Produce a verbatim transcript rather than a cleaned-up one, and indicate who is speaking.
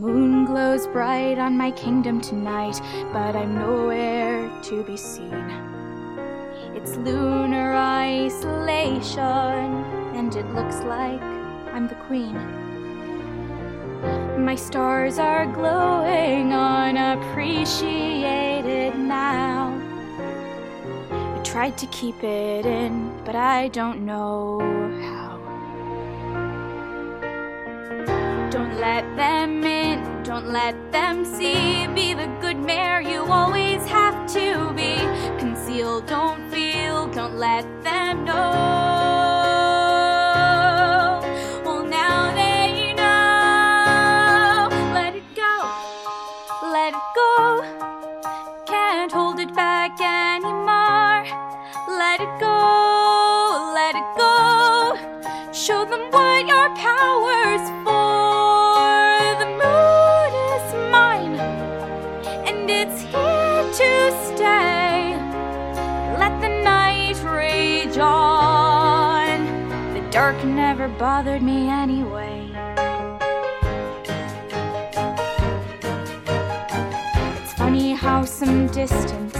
Speaker 1: moon glows bright on my kingdom tonight, but I'm nowhere to be seen. It's lunar isolation, and it looks like I'm the queen. My stars are glowing unappreciated now. I tried to keep it in, but I don't know how. Don't let them in, don't let them see. Be the good mayor you always have to be. Conceal, don't feel, don't let them know. Well, now they know. Let it go, let it go. Can't hold it back anymore. Let it go, let it go. Show them what your power's for. The moon is mine, and it's here to stay. Let the night rage on. The dark never bothered me anyway. It's funny how some distant